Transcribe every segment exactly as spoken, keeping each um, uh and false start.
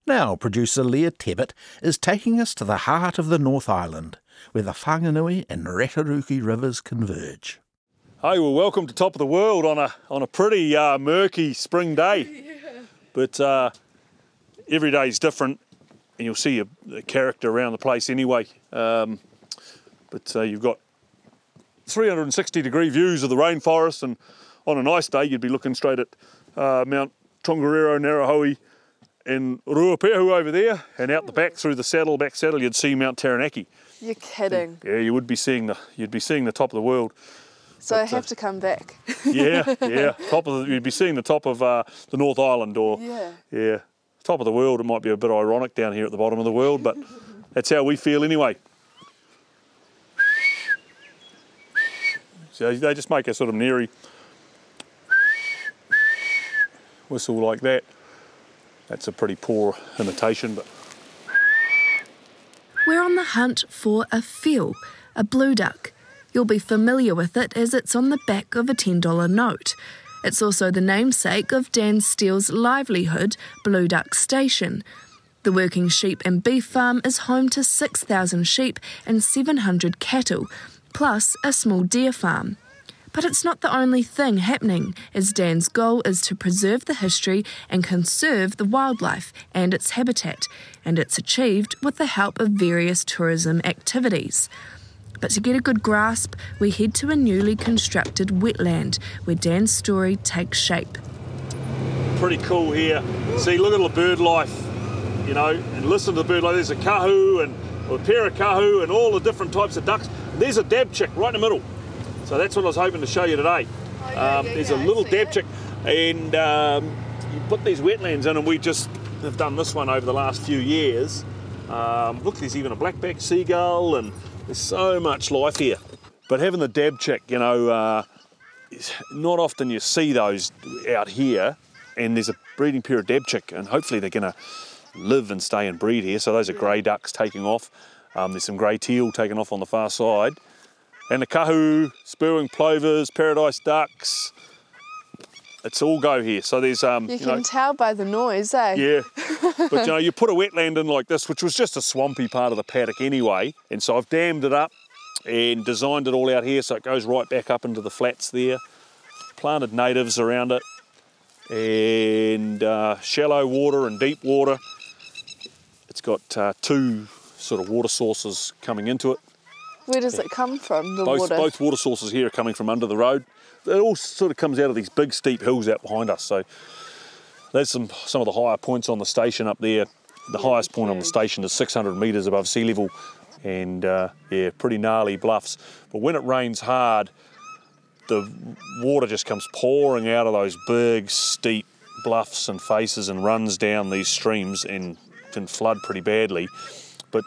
Now, producer Leah Tebbit is taking us to the heart of the North Island, where the Whanganui and Retaruki rivers converge. Hey, well, welcome to Top of the World on a on a pretty uh, murky spring day. Yeah. But uh, every day is different, and you'll see a, a character around the place anyway. Um, but uh, you've got three hundred sixty degree views of the rainforest, and on a nice day you'd be looking straight at uh, Mount Tongariro, Narahoe and Ruapehu over there, and out the back through the saddle, back saddle, you'd see Mount Taranaki. You're kidding. Yeah, you would be seeing the you'd be seeing the top of the world. So but, I have uh, to come back. yeah, yeah. Top of the, you'd be seeing the top of uh, the North Island, or yeah. yeah, top of the world. It might be a bit ironic down here at the bottom of the world, but that's how we feel anyway. So they just make a sort of neary whistle like that. That's a pretty poor imitation, but... We're on the hunt for a whiu, a blue duck. You'll be familiar with it as it's on the back of a ten dollar note. It's also the namesake of Dan Steele's livelihood, Blue Duck Station. The working sheep and beef farm is home to six thousand sheep and seven hundred cattle, plus a small deer farm. But it's not the only thing happening, as Dan's goal is to preserve the history and conserve the wildlife and its habitat, and it's achieved with the help of various tourism activities. But to get a good grasp, we head to a newly constructed wetland, where Dan's story takes shape. Pretty cool here. See, look at the bird life, you know, and listen to the bird life. There's a kahu and or a pair of kahu and all the different types of ducks. There's a dabchick right in the middle. So that's what I was hoping to show you today. Oh, yeah, um, yeah, there's yeah, a little I see dabchick, and um, you put these wetlands in, and we just have done this one over the last few years. Um, look, there's even a blackback seagull, and there's so much life here. But having the dabchick, you know, uh, not often you see those out here, and there's a breeding pair of dabchick, and hopefully they're going to live and stay and breed here. So those are grey ducks taking off. Um, there's some grey teal taking off on the far side. And the kahu, spurwing plovers, paradise ducks, it's all go here. So there's... Um, you, you can know, tell by the noise, eh? Yeah, but you know, you put a wetland in like this, which was just a swampy part of the paddock anyway, and so I've dammed it up and designed it all out here so it goes right back up into the flats there, planted natives around it, and uh, shallow water and deep water. It's got uh, two sort of water sources coming into it. Where does it come from, the both, water? Both water sources here are coming from under the road. It all sort of comes out of these big steep hills out behind us. So there's some, some of the higher points on the station up there. The yeah, highest point huge. on the station is six hundred metres above sea level, and uh, yeah, pretty gnarly bluffs. But when it rains hard, the water just comes pouring out of those big steep bluffs and faces and runs down these streams and can flood pretty badly. But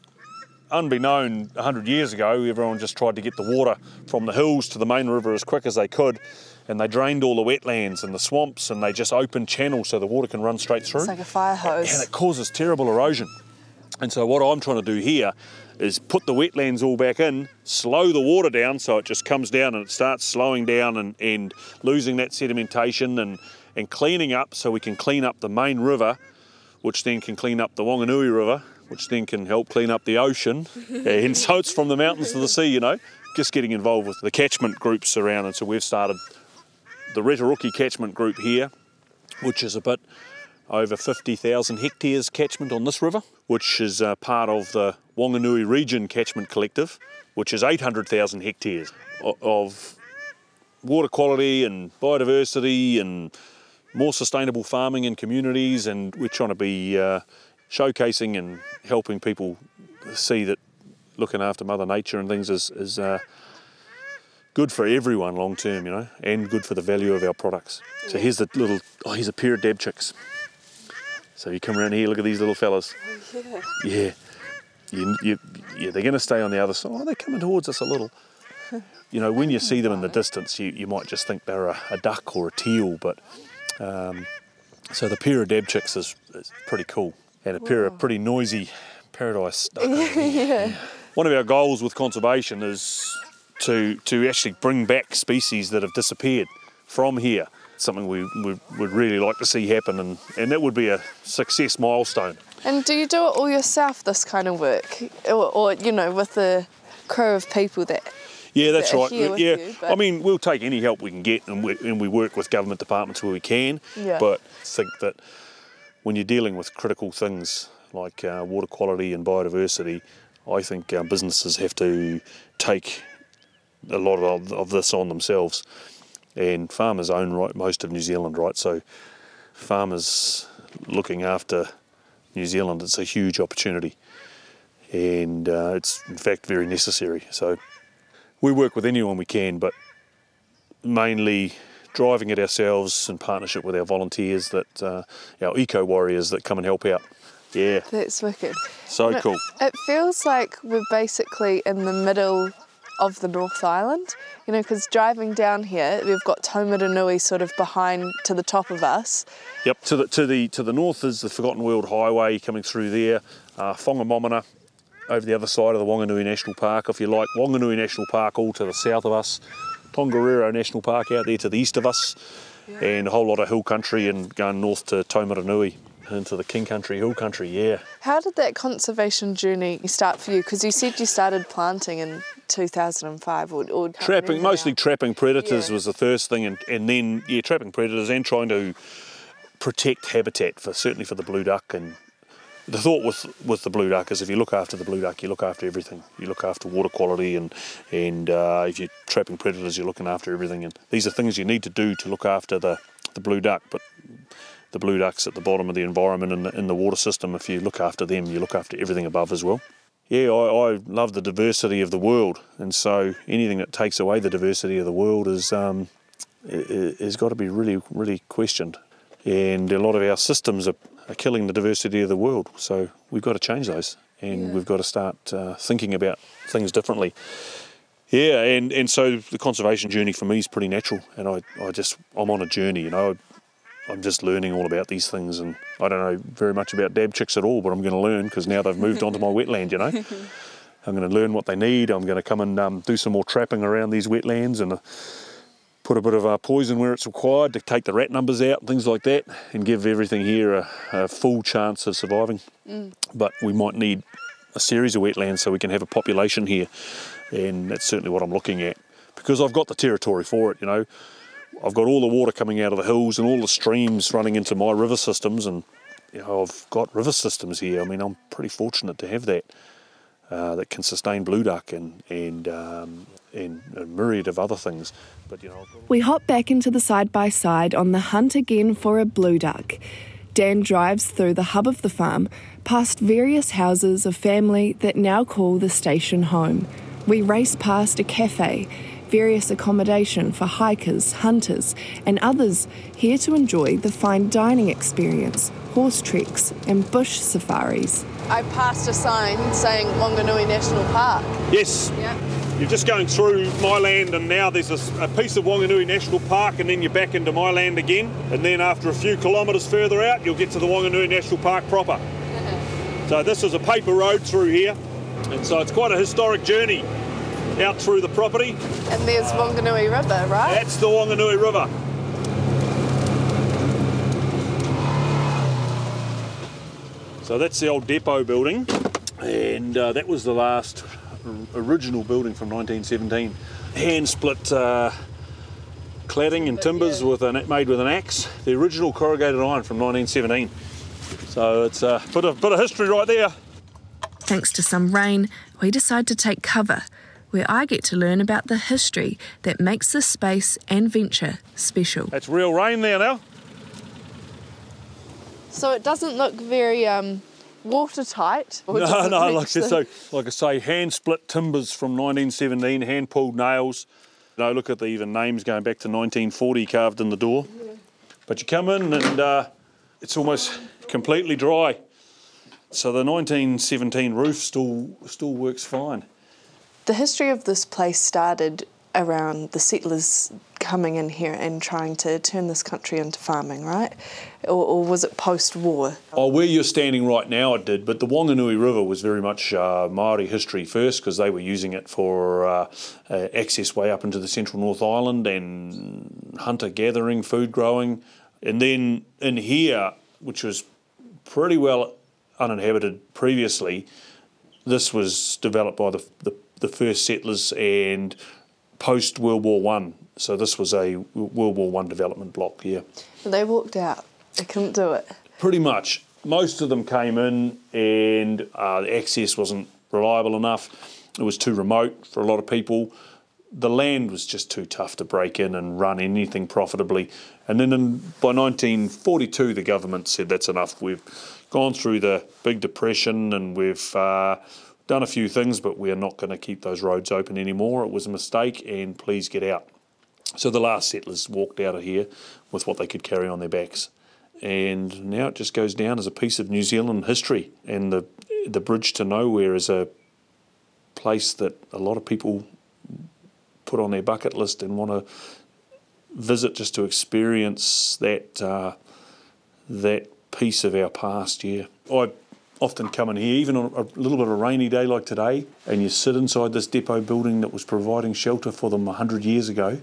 unbeknown, one hundred years ago, everyone just tried to get the water from the hills to the main river as quick as they could, and they drained all the wetlands and the swamps, and they just opened channels so the water can run straight through. It's like a fire hose. And it causes terrible erosion. And so what I'm trying to do here is put the wetlands all back in, slow the water down so it just comes down and it starts slowing down and, and losing that sedimentation, and, and cleaning up so we can clean up the main river, which then can clean up the Wanganui River, which then can help clean up the ocean. And so it's from the mountains to the sea, you know, just getting involved with the catchment groups around. And so we've started the Retaruki catchment group here, which is a bit over fifty thousand hectares catchment on this river, which is uh, part of the Wanganui Region Catchment Collective, which is eight hundred thousand hectares of water quality and biodiversity and more sustainable farming in communities. And we're trying to be uh, showcasing and helping people see that looking after Mother Nature and things is, is uh, good for everyone long term, you know, and good for the value of our products. So here's the little, oh, here's a pair of dabchicks. So you come around here, look at these little fellas. Oh, yeah. Yeah. You, you, yeah, they're going to stay on the other side. Oh, they're coming towards us a little. You know, when you see them in the distance, you, you might just think they're a, a duck or a teal, but um, so the pair of dabchicks is, is pretty cool. And a wow. pair of pretty noisy paradise duck. yeah. Yeah. One of our goals with conservation is to to actually bring back species that have disappeared from here. that's something we would would really like to see happen, and, and that would be a success milestone. And do you do it all yourself, this kind of work? Or, or you know, with the crew of people that Yeah, that's that are right. here with Yeah, you, but- I mean, we'll take any help we can get, and we, and we work with government departments where we can. Yeah. But I think that when you're dealing with critical things like uh, water quality and biodiversity, I think uh, businesses have to take a lot of, of this on themselves. And farmers own right most of New Zealand, right? So farmers looking after New Zealand, it's a huge opportunity. And uh, it's in fact very necessary. So we work with anyone we can, but mainly driving it ourselves in partnership with our volunteers, that uh, our eco warriors that come and help out. Yeah, That's wicked. so You know, cool. It feels like we're basically in the middle of the North Island, you know, because driving down here, we've got Taumaranui sort of behind to the top of us. Yep. To the to the to the north is the Forgotten World Highway coming through there. Uh, Whangamomana over the other side of the Wanganui National Park, if you like. Wanganui National Park all to the south of us. Tongariro National Park out there to the east of us, yeah. And a whole lot of hill country and going north to Taumaranui into the King Country, hill country, yeah. How did that conservation journey start for you? Because you said you started planting in two thousand five or, or trapping, mostly now. trapping predators Yeah. was the first thing, and, and then yeah, trapping predators and trying to protect habitat for certainly for the blue duck. And the thought with with the blue duck is if you look after the blue duck, you look after everything. You look after water quality, and and uh, if you're trapping predators, you're looking after everything. And these are things you need to do to look after the the blue duck, but the blue ducks at the bottom of the environment and in, in the water system, if you look after them, you look after everything above as well. Yeah, I, I love the diversity of the world, and so anything that takes away the diversity of the world is um, is got to be really, really questioned. And a lot of our systems are, are killing the diversity of the world, so we've got to change those, and Yeah. we've got to start uh, thinking about things differently. Yeah, and, and so the conservation journey for me is pretty natural, and I, I just, I'm on a journey, you know. I'm just learning all about these things, and I don't know very much about dab chicks at all, but I'm going to learn because now they've moved onto my wetland, you know. I'm going to learn what they need. I'm going to come and um, do some more trapping around these wetlands and uh, put a bit of uh, poison where it's required to take the rat numbers out and things like that, and give everything here a, a full chance of surviving. Mm. But we might need a series of wetlands so we can have a population here, and that's certainly what I'm looking at, because I've got the territory for it, you know. I've got all the water coming out of the hills and all the streams running into my river systems, and you know, I've got river systems here. I mean, I'm pretty fortunate to have that uh, that can sustain blue duck and and, um, and a myriad of other things. But you know, We hop back into the side-by-side on the hunt again for a blue duck. Dan drives through the hub of the farm, past various houses of family that now call the station home. We race past a cafe, various accommodation for hikers, hunters, and others here to enjoy the fine dining experience, horse treks, and bush safaris. I passed a sign saying Wanganui National Park. yes, Yeah. you're just going through my land, and now there's a, a piece of Wanganui National Park, and then you're back into my land again, and then after a few kilometres further out, you'll get to the Wanganui National Park proper. So this is a paper road through here, and so it's quite a historic journey out through the property. And there's Wanganui River, right? That's the Wanganui River. So that's the old depot building, and uh, that was the last original building from nineteen seventeen. Hand split uh, cladding and timbers with an, made with an axe. The original corrugated iron from nineteen seventeen. So it's a bit of, bit of history right there. Thanks to some rain, we decide to take cover, where I get to learn about the history that makes this space and venture special. That's real rain there now. So it doesn't look very um, watertight. or No, does it no, reach like, the- so, like I say, hand split timbers from nineteen seventeen, hand pulled nails. You know, look at the even names going back to nineteen forty carved in the door. Yeah. But you come in and uh, it's almost completely dry. So the nineteen seventeen roof still still works fine. The history of this place started around the settlers coming in here and trying to turn this country into farming, right? Or, or was it post-war? Oh, where you're standing right now, it did, but the Wanganui River was very much uh, Māori history first, because they were using it for uh, uh, access way up into the central North Island and hunter-gathering, food growing. And then in here, which was pretty well uninhabited previously, this was developed by the, the, the first settlers and post-World War One. So this was a World War One development block, yeah. They walked out. They couldn't do it. Pretty much. Most of them came in and uh, the access wasn't reliable enough. It was too remote for a lot of people. The land was just too tough to break in and run anything profitably. And then in, by nineteen forty-two, the government said, that's enough. We've gone through the big depression and we've uh, done a few things, but we're not going to keep those roads open anymore. It was a mistake and please get out. So the last settlers walked out of here with what they could carry on their backs. And now it just goes down as a piece of New Zealand history. And the the Bridge to Nowhere is a place that a lot of people put on their bucket list and want to visit just to experience that uh, that piece of our past. Yeah, I often come in here, even on a little bit of a rainy day like today, and you sit inside this depot building that was providing shelter for them a hundred years ago,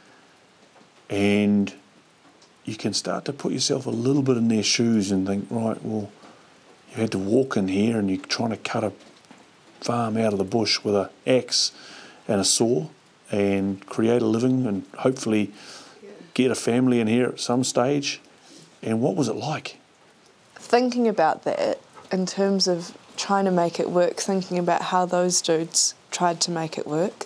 and you can start to put yourself a little bit in their shoes and think, right, well, you had to walk in here and you're trying to cut a farm out of the bush with an axe and a saw and create a living and hopefully get a family in here at some stage. And what was it like? Thinking about that in terms of trying to make it work, thinking about how those dudes tried to make it work,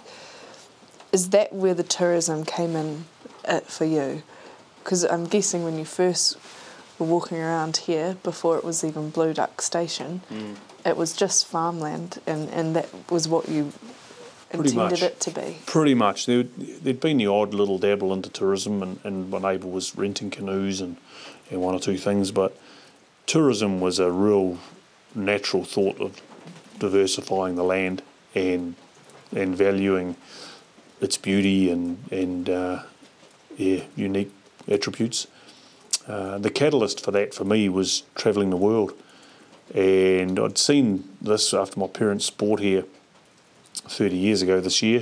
is that where the tourism came in uh, for you? Because I'm guessing when you first were walking around here, before it was even Blue Duck Station, mm. it was just farmland, and, and that was what you Pretty intended much. it to be. Pretty much. There, there'd been the odd little dabble into tourism, and, and my neighbour was renting canoes and, and one or two things, but tourism was a real natural thought of diversifying the land and and valuing its beauty and, and uh, yeah, unique attributes. Uh, the catalyst for that for me was travelling the world, and I'd seen this after my parents bought here thirty years ago this year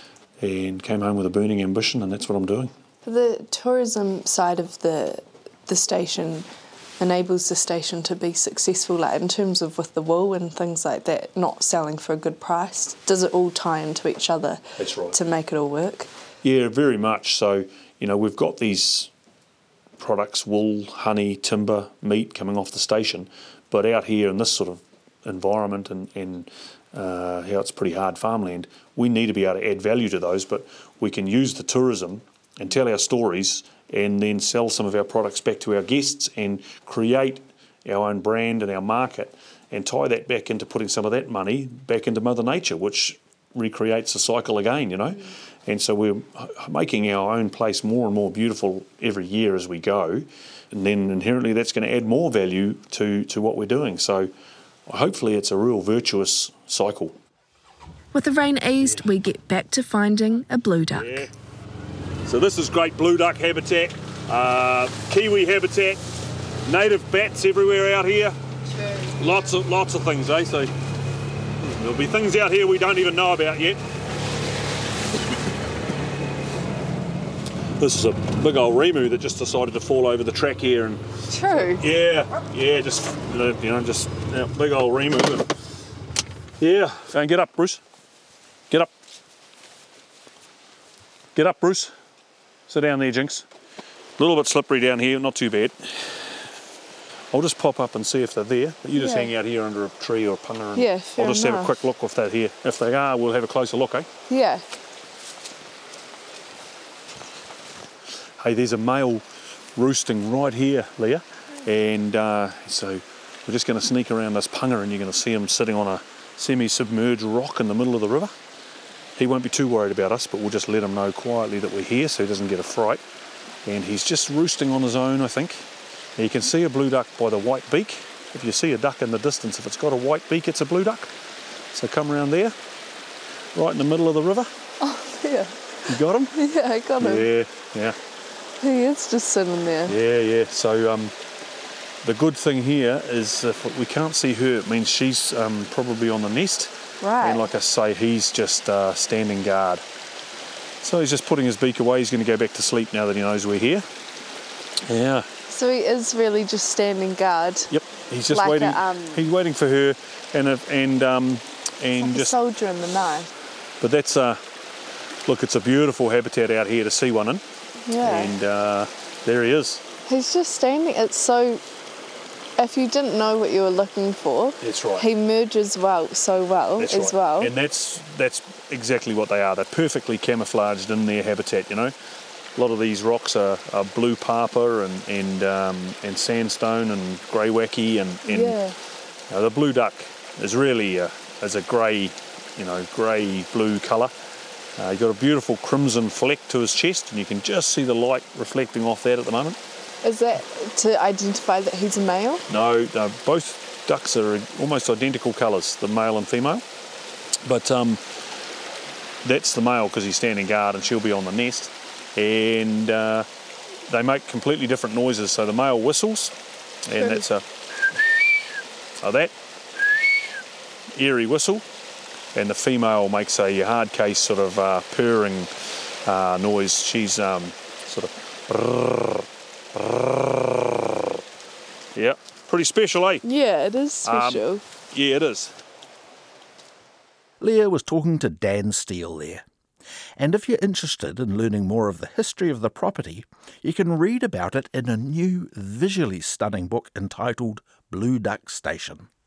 and came home with a burning ambition, and that's what I'm doing. The tourism side of the the station enables the station to be successful, like in terms of with the wool and things like that, not selling for a good price. Does it all tie into each other? That's right. To make it all work? Yeah, very much. So, you know, we've got these products, wool, honey, timber, meat coming off the station, but out here in this sort of environment and, and uh, how it's pretty hard farmland, we need to be able to add value to those, but we can use the tourism and tell our stories and then sell some of our products back to our guests and create our own brand and our market and tie that back into putting some of that money back into Mother Nature, which recreates the cycle again, you know. Mm. And so we're making our own place more and more beautiful every year as we go, and then inherently that's going to add more value to, to what we're doing. So hopefully it's a real virtuous cycle. With the rain eased, we get back to finding a blue duck. Yeah. So this is great blue duck habitat, uh, kiwi habitat, native bats everywhere out here. Sure. Lots of lots of things, eh? So there'll be things out here we don't even know about yet. This is a big old remu that just decided to fall over the track here, and true. Yeah, yeah, just you know, just yeah, big old remu. Yeah, and get up, Bruce. Get up. Get up, Bruce. Sit down there, Jinx. A little bit slippery down here, not too bad. I'll just pop up and see if they're there. But you just yeah. hang out here under a tree or a punga, and yeah, fair I'll just enough. have a quick look if they're here. If they are, we'll have a closer look, eh? Yeah. Hey, there's a male roosting right here, Leah, and uh, so we're just going to sneak around this punga, and you're going to see him sitting on a semi-submerged rock in the middle of the river. He won't be too worried about us, but we'll just let him know quietly that we're here so he doesn't get a fright. And he's just roosting on his own, I think. Now you can see a blue duck by the white beak. If you see a duck in the distance, if it's got a white beak, it's a blue duck. So come around there, right in the middle of the river. Oh, yeah. You got him? Yeah, I got him. Yeah, yeah, He is just sitting there. yeah, yeah. So um, the good thing here is if we can't see her, it means she's um, probably on the nest. Right. And like I say, he's just uh, standing guard. So he's just putting his beak away. He's going to go back to sleep now that he knows we're here. Yeah. So he is really just standing guard. Yep. He's just Like a, waiting. um, he's waiting for her, and if, and um, and Like a just. soldier in the night. But that's uh, look, it's a beautiful habitat out here to see one in. Yeah. And uh, there he is. He's just standing. It's so. If you didn't know what you were looking for, That's right. he merges well, so well That's as right. well. And that's that's exactly what they are. They're perfectly camouflaged in their habitat. You know, a lot of these rocks are, are blue papa and and um, and sandstone and grey wacky and, and Yeah. uh, the blue duck is really a, is a grey, you know, grey blue colour. Uh, he's got a beautiful crimson fleck to his chest, and you can just see the light reflecting off that at the moment. Is that to identify that he's a male? No, no, both ducks are almost identical colours, the male and female. But um, that's the male because he's standing guard and she'll be on the nest. And uh, they make completely different noises. So the male whistles, and that's a, a that eerie whistle. And the female makes a hard case sort of uh, purring uh, noise. She's um, sort of... brrr, yeah, pretty special, eh? Yeah, it is special. Um, yeah, it is. Leah was talking to Dan Steele there. And if you're interested in learning more of the history of the property, you can read about it in a new visually stunning book entitled Blue Duck Station.